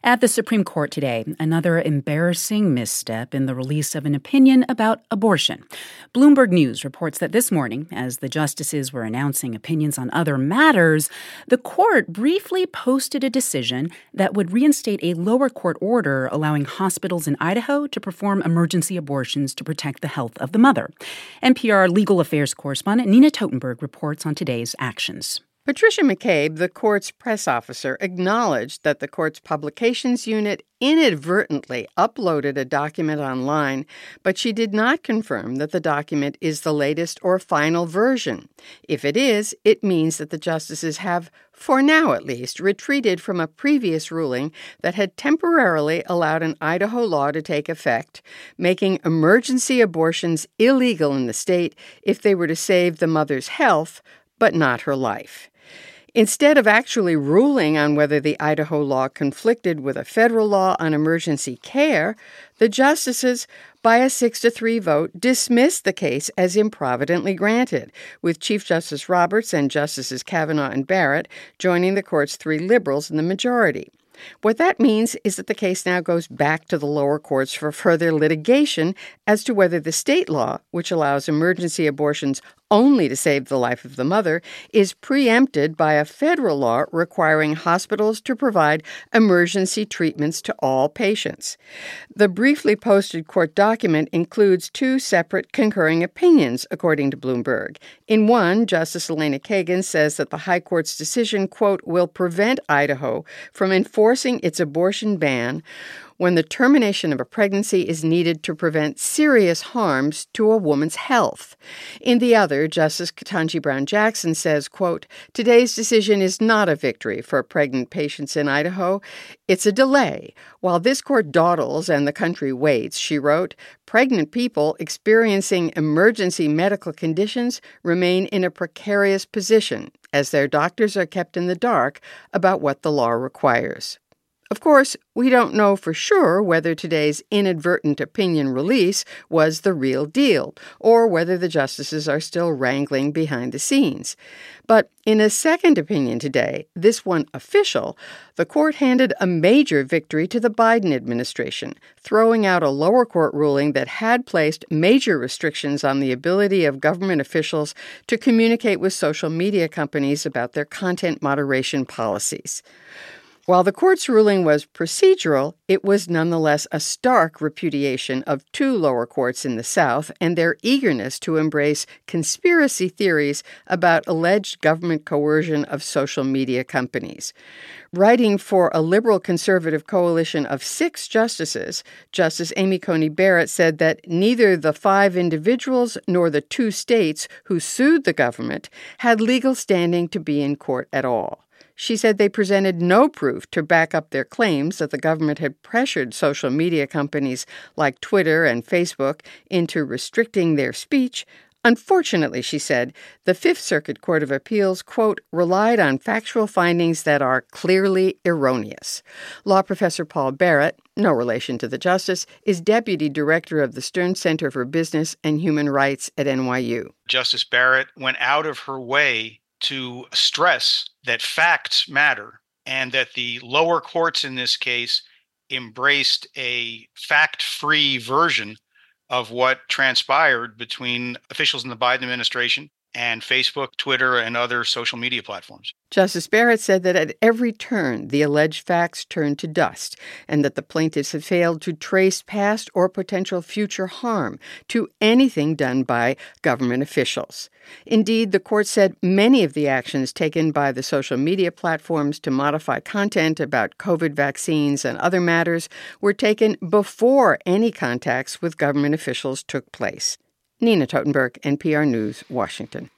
At the Supreme Court today, another embarrassing misstep in the release of an opinion about abortion. Bloomberg News reports that this morning, as the justices were announcing opinions on other matters, the court briefly posted a decision that would reinstate a lower court order allowing hospitals in Idaho to perform emergency abortions to protect the health of the mother. NPR legal affairs correspondent Nina Totenberg reports on today's actions. Patricia McCabe, the court's press officer, acknowledged that the court's publications unit inadvertently uploaded a document online, but she did not confirm that the document is the latest or final version. If it is, it means that the justices have, for now at least, retreated from a previous ruling that had temporarily allowed an Idaho law to take effect, making emergency abortions illegal in the state if they were to save the mother's health, but not her life. Instead of actually ruling on whether the Idaho law conflicted with a federal law on emergency care, the justices, by a 6-3 vote, dismissed the case as improvidently granted, with Chief Justice Roberts and Justices Kavanaugh and Barrett joining the court's 3 liberals in the majority. What that means is that the case now goes back to the lower courts for further litigation as to whether the state law, which allows emergency abortions only to save the life of the mother, is preempted by a federal law requiring hospitals to provide emergency treatments to all patients. The briefly posted court document includes 2 separate concurring opinions, according to Bloomberg. In one, Justice Elena Kagan says that the High Court's decision, quote, will prevent Idaho from enforcing its abortion ban when the termination of a pregnancy is needed to prevent serious harms to a woman's health. In the other, Justice Ketanji Brown Jackson says, quote, today's decision is not a victory for pregnant patients in Idaho. It's a delay. While this court dawdles and the country waits, she wrote, pregnant people experiencing emergency medical conditions remain in a precarious position as their doctors are kept in the dark about what the law requires. Of course, we don't know for sure whether today's inadvertent opinion release was the real deal, or whether the justices are still wrangling behind the scenes. But in a second opinion today, this one official, the court handed a major victory to the Biden administration, throwing out a lower court ruling that had placed major restrictions on the ability of government officials to communicate with social media companies about their content moderation policies. While the court's ruling was procedural, it was nonetheless a stark repudiation of 2 lower courts in the South and their eagerness to embrace conspiracy theories about alleged government coercion of social media companies. Writing for a liberal-conservative coalition of 6 justices, Justice Amy Coney Barrett said that neither the 5 individuals nor the 2 states who sued the government had legal standing to be in court at all. She said they presented no proof to back up their claims that the government had pressured social media companies like Twitter and Facebook into restricting their speech. Unfortunately, she said, the Fifth Circuit Court of Appeals, quote, relied on factual findings that are clearly erroneous. Law professor Paul Barrett, no relation to the justice, is deputy director of the Stern Center for Business and Human Rights at NYU. Justice Barrett went out of her way to stress that facts matter and that the lower courts in this case embraced a fact-free version of what transpired between officials in the Biden administration and Facebook, Twitter, and other social media platforms. Justice Barrett said that at every turn, the alleged facts turned to dust, and that the plaintiffs had failed to trace past or potential future harm to anything done by government officials. Indeed, the court said many of the actions taken by the social media platforms to modify content about COVID vaccines and other matters were taken before any contacts with government officials took place. Nina Totenberg, NPR News, Washington.